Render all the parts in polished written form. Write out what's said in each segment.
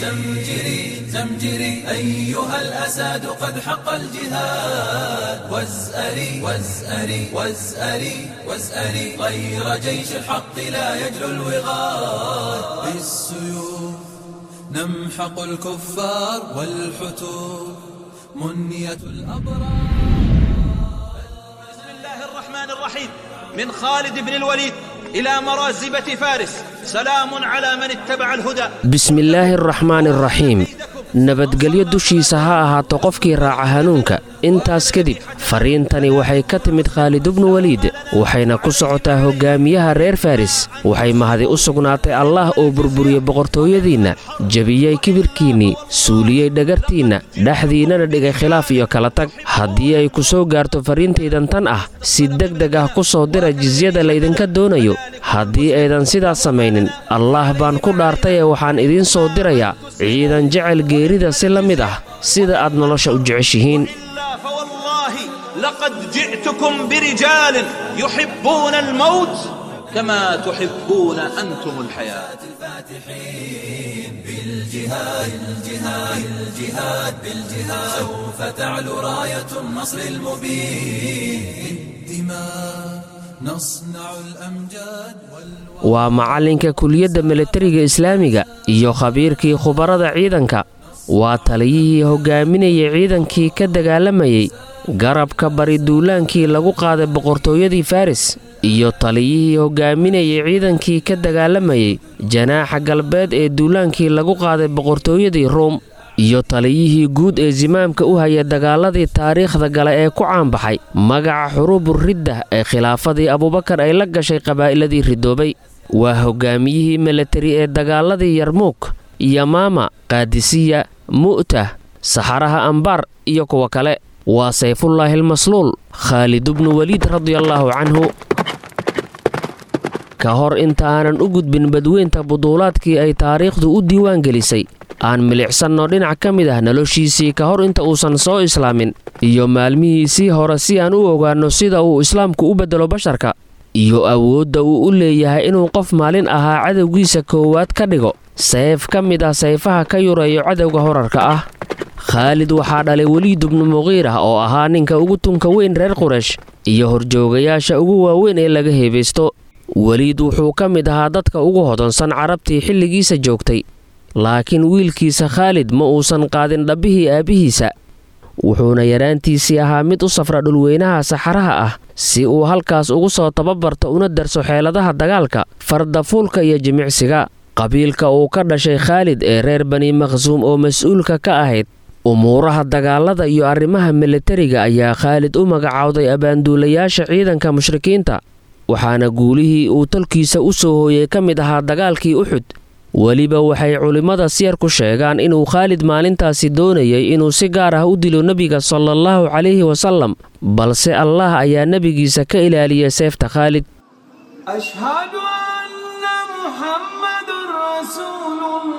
زمجري زمجري أيها الأساد قد حق الجهاد وازأري وازأري وازأري وازأري غير جيش الحق لا يجلو الوغاد بالسيوف نمحق الكفار والحتوف منية الأبرار. بسم الله الرحمن الرحيم. من خالد بن الوليد إلى مرازبة فارس سلام على من اتبع الهدى. بسم الله الرحمن الرحيم. nabadgelyo dushiisa ha ahaato qofkii raaca hanuunka. intaas kadib fariintani waxay ka timid khaalid ibnu waliid waxayna ku socotaa hogaamiyaha reer faris. waxay mahadi u sugnaatay allah oo burburiyey boqortooyadiinna, jabiyey kibirkiinnii, suuliyey dhagartiinna, dhexdiinnana dhigay khilaaf iyo kala tag. haddii ay ku soo gaarto fariintaydan tan ah, si degdeg ah ku soo dira jizyada laydinka doonayo. haddii aydan sidaas samaynin, allah baan ku dhaartay ee waxaan idiin soo dirayaa ciidan jecel geerida si la mid ah sida aad nolosha u jeceshihiin. لقد جئتكم برجال يحبون الموت كما تحبون أنتم الحياة. الفاتحين بالجهاد الجهاد الجهاد بالجهاد سوف تعلو راية النصر المبين. بالدماء نصنع الأمجاد waa macalinka kuliyadda milatariga islaamiga iyo khabiirkii khubarada ciidanka. waa taliyihii hogaaminayay ciidankii ka dagaalamayay garabka bari duulaankii lagu qaaday boqortooyadii faris, iyo taliyihii hogaaminayay ciidankii ka dagaalamayay janaaxa galbeed ee duulaankii lagu qaaday boqortooyadii ruum, iyo taliyihii guud ee zimaamka u haya dagaaladii taariikhda gale ee ku caanbaxay magaca xuruuburidda ee khilaafadii abubakar ay la gashay qabaa'iladii ridoobay. waa hogaamiyihii milatari ee dagaaladii yarmuuk, yamaama, qaadisiya, mu'tah, saxaraha ambaar iyo kuwa kale. waa sayfullaahi almasluul khaalid ibnu waliid radiallaahu canhu. ka hor inta aanan u gudbin badweynta buduulaadkii ay taariikhdu u diiwaan gelisay, aan milicsanno dhinac ka mid ah noloshiisii ka hor inta uusan soo islaamin, iyo maalmihiisii hore si aan u ogaanno sida uu islaamku u beddelo basharka, iyo awoodda uu u leeyahay inuu qof maalin ahaa cadowgiisa koowaad ka dhigo sayf ka mid ah sayfaha ka yureeyo cadowga horarka ah. khaalid waxaa dhalay weliid ibnu muqiirah oo ahaa ninka ugu tunka weyn reer quraysh iyo horjoogayaasha ugu waaweyn ee laga heebaysto. weliid wuxuu ka mid ahaa dadka ugu hodansan carabtii xilligiisa joogtay, laakiin wiilkiisa khaalid ma uusan qaadin dhabbihii aabbihiisa. wuxuuna yaraantiisii ahaa mid u safra dhulweynaha saxaraha ah si uu halkaas ugu soo tababarto una darso xeeladaha dagaalka, fardafuulka iyo jimicsiga. qabiilka uu ka dhashay khaalid ee reer bani makhsuum oo mas-uulka ka ahayd umuuraha dagaalada iyo arrimaha milatariga ayaa khaalid u magacaawday abaanduulayaasha ciidanka mushrikiinta, waxaana guulihii uu tolkiisa u soo hooyey ka mid ahaa dagaalkii uxud. weliba waxay culimmada siyar ku sheegaan inuu khaalid maalintaasi doonayay inuu si gaar ah u dilo nebiga sallallahu calayhi wasallam, balse allah ayaa nebigiisa ka ilaaliyay seefta khaalid. أشهد أن محمد رسول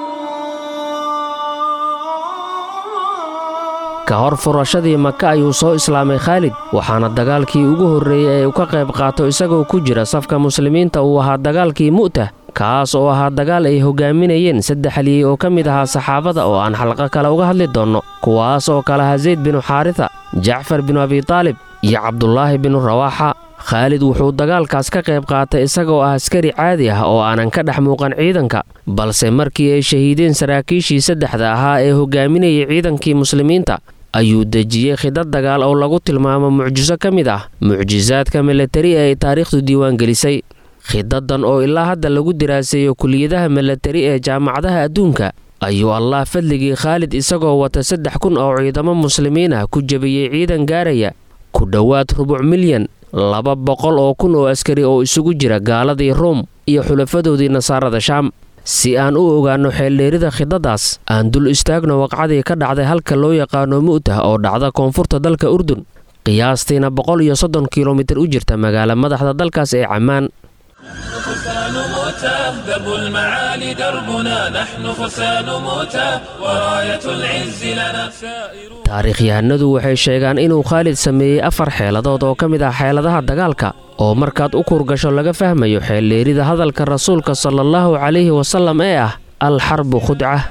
الله. ka hor furashadii maka ayuu soo islaamay khaalid, waxaana dagaalkii ugu horreeyey ee uu ka qayb qaato isagoo ku jira safka muslimiinta uu ahaa dagaalkii mu'tah, kaas oo ahaa dagaal ay hogaaminayeen 3 haliyey oo ka mid ahaa saxaabada oo aan xalqo kale uga hadli doonno, kuwaas oo kala ahaa zayd binu xaarisa, jacfar binu abi taalib iyo cabdulaahi binu rawaaxa. khaalid wuxuu dagaalkaas ka qayb qaatay isagoo ah askari caadi ah oo aanan ka dhex muuqan ciidanka, balse markii ay shahiideen saraakiishii 3 ahaa ee hogaaminayay ciidankii muslimiinta ayuu dejiyey khidad dagaal oo lagu tilmaamo mucjiso ka mid ah mucjisaadka milatari ee ay taariikhdu diiwaan gelisay. khidadan oo ilaa hadda lagu diraaseeyo kuliyadaha milatari ee jaamacadaha adduunka ayuu allah fadligii khaalid isagoo wata 3,000 oo ciidamo muslimiin ah ku jabiyey ciidan gaaraya ku dhowaad 250,000 oo askari oo isugu jira gaaladii ruum iyo xulafadoodii nasaarada shaam. si aan u ogaanno xeeldheerida khidadaas, aan dul istaagno waqcadii ka dhacday halka loo yaqaano mu'tah oo dhacda koonfurta dalka urdun, qiyaastiina 130 kilomitir u jirta magaala madaxda dalkaas ee cammaan. فرسان موتى درب المعالي دربنا نحن فرسان موتى وراية العز لنا سائر. taariikhyahanadu waxay sheegaan inuu khaalid sameeyey 4 xeeladood oo ka mid ah xeeladaha dagaalka oo markaad u kurgasho laga fahmayo xeeldheerida hadalka rasuulka sallallahu calayhi wasallam ee ah alxarbu khudca.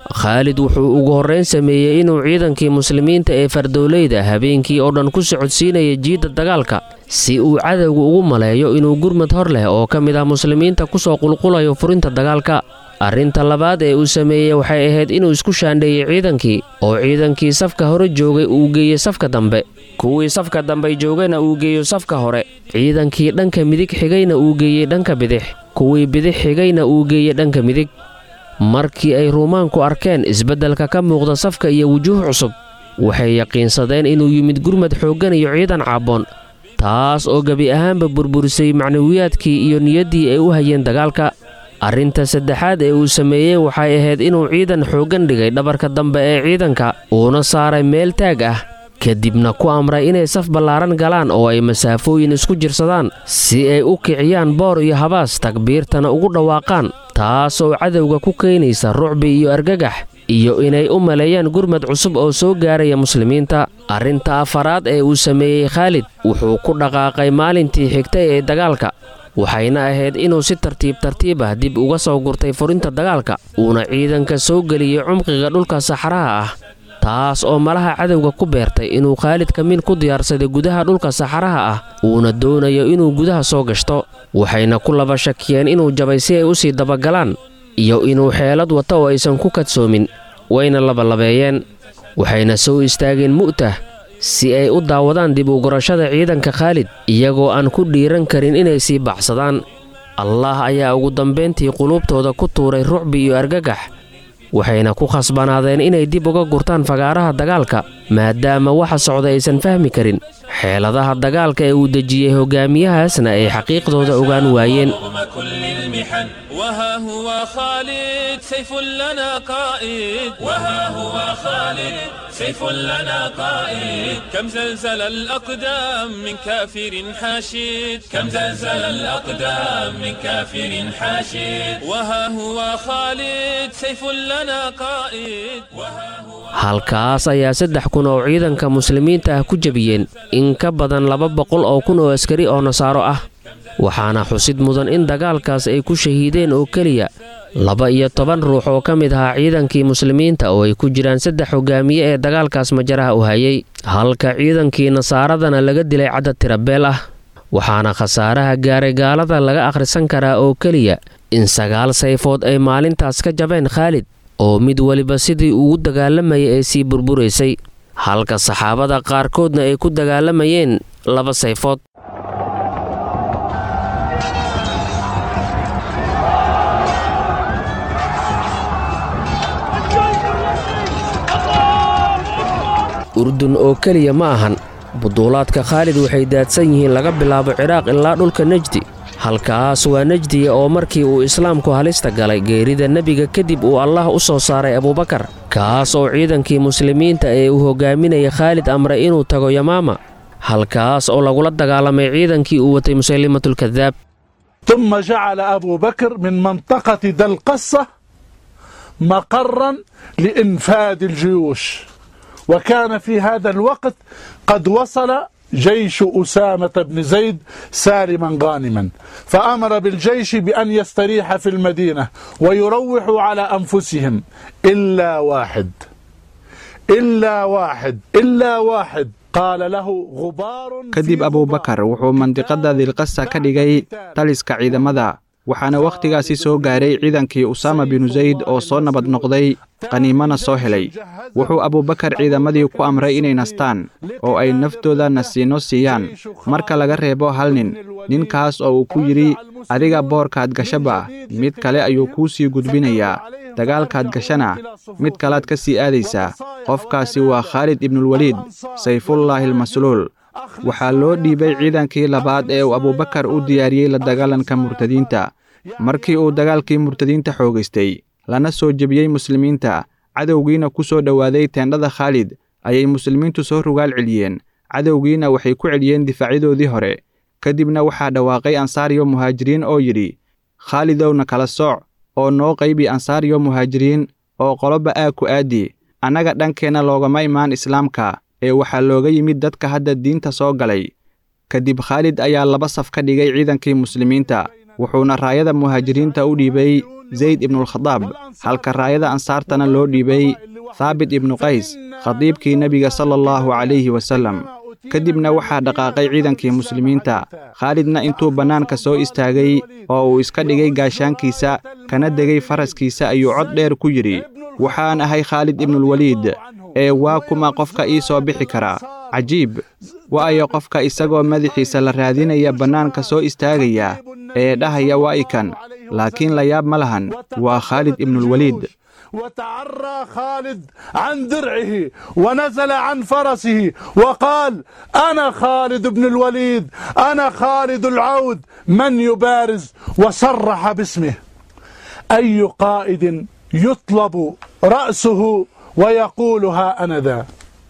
khaalid wuxuu ugu horrayn sameeyey inuu ciidankii muslimiinta ee fardowleyda habeenkii oo dhan ku socodsiinaya jiidda dagaalka si uu cadowga ugu maleeyo inuu gurmad hor leh oo ka mid ah muslimiinta ku soo qulqulayo furinta dagaalka. arrinta labaad ee uu sameeyey waxay ahayd inuu isku shaandheeyey ciidankii oo ciidankii safka hore joogay uu geeyey safka dambe, kuwii safka dambe joogayna uu geeyo safka hore, ciidankii dhanka midig xigayna uu geeyey dhanka bidix, kuwii bidix xigayna uu geeyey dhanka midig. markii ay ruumaanku arkeen isbeddelka ka muuqda safka iyo wujuuh cusub, waxay yaqiinsadeen inuu yimid gurmad xooggan iyo ciidan caabboon, taas oo gebi ahaanba burburisay macnawiyaadkii iyo niyaddii ay u hayeen dagaalka. arrinta saddexaad ee uu sameeyey waxay ahayd inuu ciidan xooggan dhigay dhabarka dambe ee ciidanka uuna saaray meel taag ah, kadibna ku amray inay saf ballaaran galaan oo ay masaafooyin isku jirsadaan si ay u kiciyaan boor iyo habaas, takbiirtana ugu dhawaaqaan, taasoo cadowga ku keenaysa rucbi iyo argagax iyo inay u maleeyaan gurmad cusub oo soo gaaraya muslimiinta. arrinta afaraad ee uu sameeyey khaalid wuxuu ku dhaqaaqay maalintii xigtay ee dagaalka, waxayna ahayd inuu si tartiib ah dib uga soo gurtay furinta dagaalka uuna ciidanka soo geliyey cumqiga dhulka saxaraha ah, taas oo malaha cadowga ku beertay inuu khaalid kamin ku diyaarsaday gudaha dhulka saxaraha ah uuna doonayo inuu gudaha soo gashto. waxayna ku laba shakiyeen inuu jabay si ay u sii dabagalaan iyo inuu xeelad wato oo aysan ku kadsoomin, wayna labalabeeyeen. waxayna soo istaageen mu'tah si ay u daawadaan dib u gurashada ciidanka khaalid iyagoo aan ku dhiiran karin inay sii baxsadaan. allah ayaa ugu dambayntii quluubtooda ku tuuray rucbi iyo argagax, waxayna ku khasbanaadeen inay dib uga gurtaan fagaaraha dagaalka maadaama waxa socda aysan fahmi karin. xeeladaha dagaalka ee uu dejiyey hogaamiyahaasna ay xaqiiqdooda ogaan waayeen. وها هو خالد سيف لنا قائد، وها هو خالد سيف لنا قائد، كم زلزل الأقدام من كافر حاشد، كم زلزل الأقدام من كافر حاشد، وها هو خالد سيف لنا قائد، وها هو. halkaas ayaa 3,000 oo ciidanka muslimiinta ah ku jabiyeen in ka badan 200 oo kun oo askari oo nasaaro ah, waxaana xusid mudan in dagaalkaas ay ku shahiideen oo keliya 12 ruux oo ka mid ahaa ciidankii muslimiinta oo ay ku jiraan 3 hogaamiye ee dagaalkaas majaraha u hayay, halka ciidankii nasaaradana laga dilay cadad tirabeel ah. waxaana khasaaraha gaaray gaalada laga akhrisan karaa oo keliya in 9 sayfood ay maalintaas ka jabeen khaalid oo mid waliba sidii ugu dagaalamayay ay sii burburaysay, halka saxaabada qaarkoodna ay ku dagaalamayeen 2 sayfood. urdun oo keliya ma ahan, buduulaadka khaalid waxay daadsan yihiin laga bilaabo ciraaq ilaa dhulka najdi. halkaas waa najdiya oo markii uu islaamku halista galay geerida nebiga kadib uu allah u soo saaray abubakar, kaas oo ciidankii muslimiinta ee uu hogaaminaya khaalid amray inuu tago yamaama, halkaas oo lagula dagaalamay ciidankii uu watay musaylimatulkadaab. ثم جعل أبو بكر من منطقة ذا القصة مقرا لإنفاذ الجيوش، وكان في هذا الوقت قد وصل جيش أسامة بن زيد سالما غانما، فأمر بالجيش بأن يستريح في المدينة ويروحوا على أنفسهم إلا واحد قال له غبار. kadib abubakar wuxuu mandiqada dilqasa ka dhigay taliska ciidamada, waxaana wakhtigaasi soo gaaray ciidankii usaama binu zayd oo soo nabad noqday qaniimana soo helay. wuxuu abubakar ciidamadii ku amray inay nastaan oo ay naftooda nasiino siiyaan marka laga reebo hal nin, ninkaas oo uu ku yidhi adiga boorkaad gashaba mid kale ayuu kuu sii gudbinayaa, dagaalkaad gashana mid kalaad ka sii aadaysaa. qofkaasi waa khaalid ibnulwaliid sayfullaahi almasluul. waxaa loo dhiibay ciidankii labaad ee uu abubakar u diyaariyey la dagaalanka murtadiinta. markii uu dagaalkii murtadiinta xoogaystay lana soo jebiyey muslimiinta, cadowgiina ku soo dhowaaday teendhada khaalid, ayay muslimiintu soo rugaal celiyeen, cadowgiina waxay ku celiyeen difaacyadoodii hore. kadibna waxaa dhawaaqay ansaariyo muhaajiriin oo yidhi khaalidowna kala sooc oo noo qaybi ansaariyo muhaajiriin oo qoloba ku aadi, annaga dhankeenna loogama imaan islaamka ee waxaa looga yimid dadka hadda diinta soo galay. kadib khaalid ayaa 2 saf ka dhigay ciidankii muslimiinta, wuxuuna raayada muhaajiriinta u dhiibay zayd ibnulkhadaab halka raayada ansaartana loo dhiibay haabit ibnu qays khadiibkii nebiga sala allahu calayhi wasallam kadibna waxaa dhaqaaqay ciidankii muslimiinta khaalidna intuu bannaanka soo istaagay oo uu iska dhigay gaashaankiisa kana degay faraskiisa ayuu cod dheer ku yidhi waxaan ahay khaalid ibnulwaliid ee waa kuma qofka ii soo bixi karaa cajiib waayo qofka isagoo madaxiisa la raadinaya bannaanka soo istaagaya ee dhahaya waa ikan laakiin la yaab ma lahan waa khaalid ibnulwaliid وتعرى خالد عن درعه ونزل عن فرسه وقال أنا خالد بن الوليد أنا خالد العود من يبارز وصرح باسمه أي قائد يطلب رأسه ويقولها أنا ذا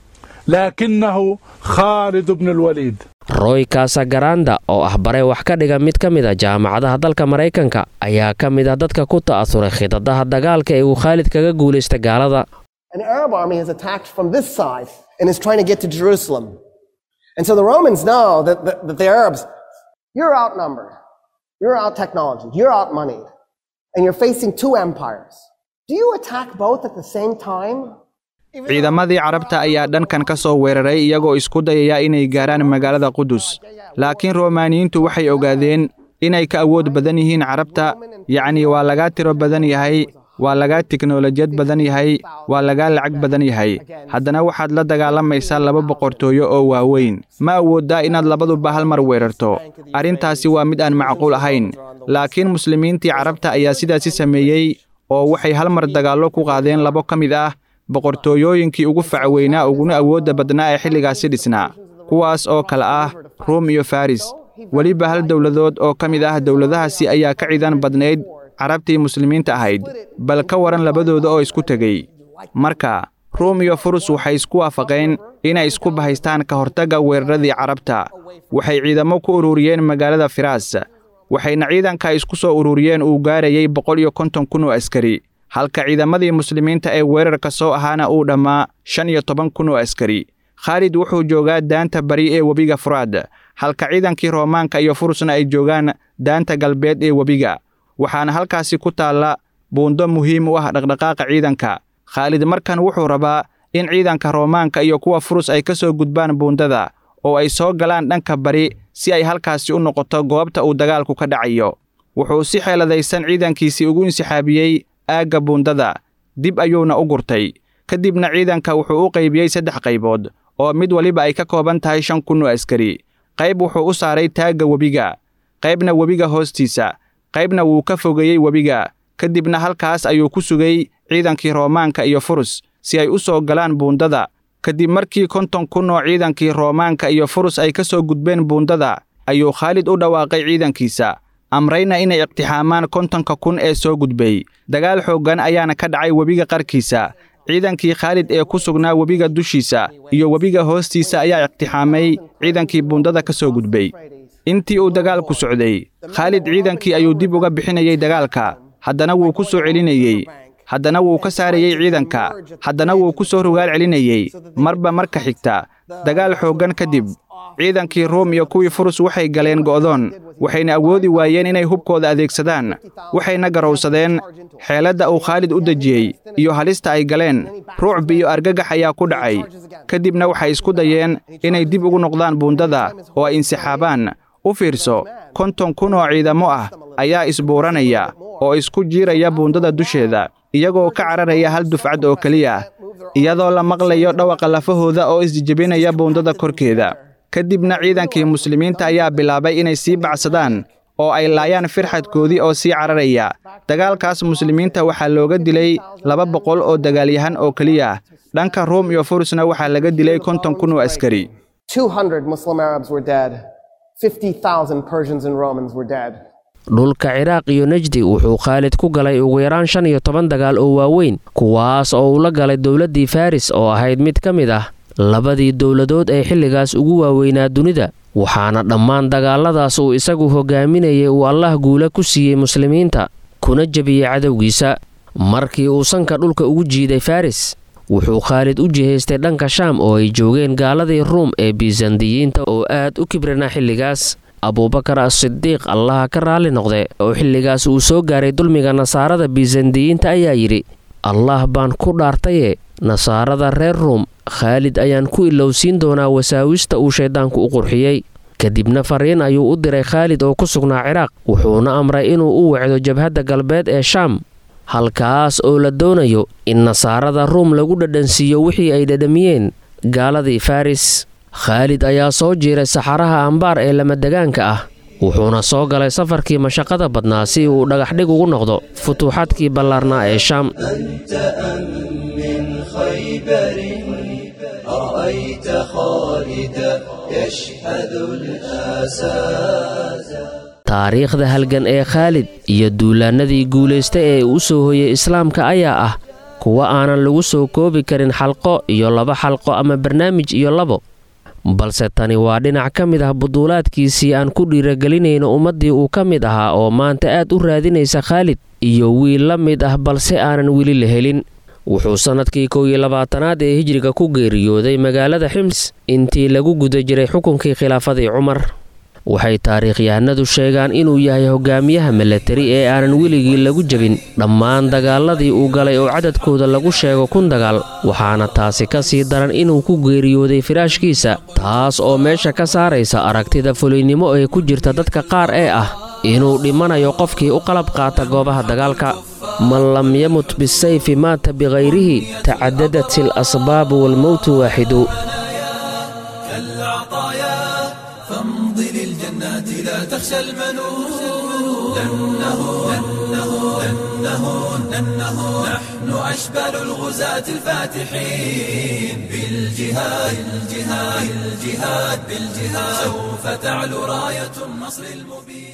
لكنه خالد بن الوليد roy kasagaranda oo ah bare wax ka dhiga mid ka mid a jaamacadaha dalka Mareykanka ayaa ka mid ah dadka ku ta'asuray khidadaha dagaalka ee uu Khalid kaga guuleystay gaalada. An Arab army has attacked from this side and is trying to get to Jerusalem. And so the Romans know that the Arabs, you're outnumbered, you're out technology, you're outmoneyed, and you're facing two empires. Do you attack both at the same time? ciidamadii carabta ayaa dhankan ka soo weeraray iyagoo isku dayaya inay gaaraan magaalada Qudus laakiin Roomaaniyiintu waxay ogaadeen inay ka awood badan yihiin carabta yacni waa laga tiro badan yahay waa laga tiknoolajiyad badan yahay waa laga lacag badan yahay haddana waxaad la dagaalamaysaa laba boqortooyo oo waaweyn ma awoodaa inaad labaduba hal mar weerarto arrintaasi waa mid aan macquul ahayn laakiin muslimiintii carabta ayaa sidaasi sameeyey oo waxay hal mar dagaallo ku qaadeen labo ka mid ah boqortooyooyinkii ugu facweynaa uguna awoodda badnaa ee xilligaasi dhisnaa kuwaas oo kale ah Ruum iyo Faris weliba hal dowladood oo ka mid ah dowladahaasi ayaa ka ciidan badnayd carabtii muslimiinta ahayd bal ka waran labadooda oo isku tegey marka Ruum iyo Furus waxay isku waafaqeen inay isku bahaystaan ka hortagga weeraradii carabta waxay ciidamo ku ururiyeen magaalada Firas waxayna ciidanka isku soo ururiyeen uu gaarayay 150,000 oo askari halka ciidamadii muslimiinta ee weerarka soo ahaana uu dhammaa 15,000 oo askari Khalid wuxuu joogaa daanta bari ee webiga Furaad halka ciidankii Roomaanka iyo Furusna ay joogaan daanta galbeed ee webiga waxaana halkaasi ku taala buundo muhiim u ah dhaqdhaqaaqa ciidanka Khalid markan wuxuu rabaa in ciidanka Roomaanka iyo kuwa Furus ay ka soo gudbaan buundada oo ay soo galaan dhanka bari si ay halkaasi u noqoto goobta uu dagaalku ka dhacayo wuxuu si xeeladaysan ciidankiisii ugu insaxaabiyey aagga buundada dib ayuuna u gurtay kadibna ciidanka wuxuu u qaybiyey 3 qaybood oo mid waliba ay ka kooban tahay 5,000 oo askari qayb wuxuu u saaray taagga webiga qaybna webiga hoostiisa qaybna wuu ka fogeeyey webiga kadibna halkaas ayuu ku sugay ciidankii Roomaanka iyo Furus si ay u soo galaan buundada kadib markii 50,000 oo ciidankii Roomaanka iyo Furus ay ka soo gudbeen buundada ayuu Khalid u dhawaaqay ciidankiisa amrayna inay iqtixaamaan 50,000 ee soo gudbay dagaal xoogan ayaana ka dhacay webiga qarkiisa ciidankii Khalid ee ku sugnaa webiga dushiisa iyo webiga hoostiisa ayaa iqtixaamay ciidankii buundada ka soo gudbay intii uu dagaalku socday Khalid ciidankii ayuu dib uga bixinayay dagaalka haddana wuu ku soo celinayay haddana wuu ka saarayay ciidanka haddana wuu ku soo rugaal celinayay marba marka xigta dagaal xoogan kadib ciidankii Ruum iyo kuwii Furus waxay galeen go'doon waxayna awoodi waayeen inay hubkooda adeegsadaan waxayna garowsadeen xeeladda uu Khalid u dejiyey iyo halista ay galeen ruucb iyo argagax ayaa ku dhacay kadibna waxay isku dayeen inay dib ugu noqdaan buundada oo ay insaxaabaan u fiirso 50,000 oo ciidamo ah ayaa isbuuranaya oo isku jiiraya buundada dusheeda iyagoo ka cararaya hal dufcad oo kaliya iyadoo la maqlayo dhawaqa lafahooda oo isjijibinaya buundada korkeeda kadibna ciidankii muslimiinta ayaa bilaabay inay sii bacsadaan oo ay laayaan firxadkoodii oo sii cararaya dagaalkaas muslimiinta waxaa looga dilay 200 oo dagaalyahan oo kaliya dhanka Ruum iyo Furusna waxaa laga dilay 50,000 oo askari 200 Muslim Arabs were dead 50,000 Persians and Romans were dead dhulka Ciraaq iyo Najdi wuxuu Khalid ku galay ugu yaraan 15 dagaal oo waaweyn kuwaas oo uu la galay dawladdii Faris oo ahayd mid ka mid ah labadii dawladood ee xilligaas ugu waaweynaa dunida waxaana dhammaan dagaaladaas uu isagu hogaaminayay uu Allah guula ku siiyey muslimiinta kuna jabiyay cadawgiisa markii uu sanka dhulka ugu jiiday Faris wuxuu Khalid u jihaystay dhanka Shaam oo ay joogeen gaaladii Ruum ee Byzantiyiinta oo aad u kibrana xilligaas abuubakar as-sidiiq allaha ka raalli noqde oo xilligaas uu soo gaaray dulmiga nasaarada bisandiyiinta ayaa yidhi allah baan ku dhaartaye nasaarada reer ruum khaalid ayaan ku ilowsiin doonaa wasaawista uu shayddaanku u qurxiyey kadibna fariin ayuu u diray khaalid oo ku sugnaa ciraaq wuxuuna amray inuu u wacdo jabhadda galbeed ee shaam halkaas oo la doonayo in nasaarada ruum lagu dhadhansiiyo wixii ay dhadhamiyeen gaaladii faris khaalid ayaa soo jiiray saxaraha ambaar ee lamadegaanka ah wuxuuna soo galay safarkii mashaqada badnaa si uu dhagaxdhig ugu noqdo futuuxaadkii ballaarnaa ee shaam taariikhda halgan ee khaalid iyo duulaannadii guulaysta ee u soo hoyay islaamka ayaa ah kuwa aanan lagu soo koobi karin xalqo iyo 2 xalqo ama barnaamij iyo 2 balse tani waa dhinac ka mid ah buduulaadkiisii aan ku dhiiragelinayno ummaddii uu ka mid ahaa oo maanta aad u raadinaysa khaalid iyo wiil la mid ah balse aanan weli la helin wuxuu sannadkii 21aad ee hijriga ku geeriyooday magaalada xims intii lagu guda jiray xukunkii khilaafadii cumar waxay taariikhyahanadu sheegaan inuu yahay hogaamiyaha milatari ee aanan weligii lagu jebin dhammaan dagaaladii uu galay oo cadadkooda lagu sheego 1000 dagaal waxaana taasi ka sii daran inuu ku geeriyooday firaashkiisa taas oo meesha ka saaraysa aragtida fuliynimo ee ku jirta dadka qaar ee ah inuu dhimanayo qofkii u qalab qaata goobaha dagaalka man lam yamut bisayfi maata bighayrihi tacadadat al-asbaab wal-mawtu waaxidu تخشى المنون لأنه نحن أشبال الغزاة الفاتحين بالجهاد سوف تعلو راية النصر المبين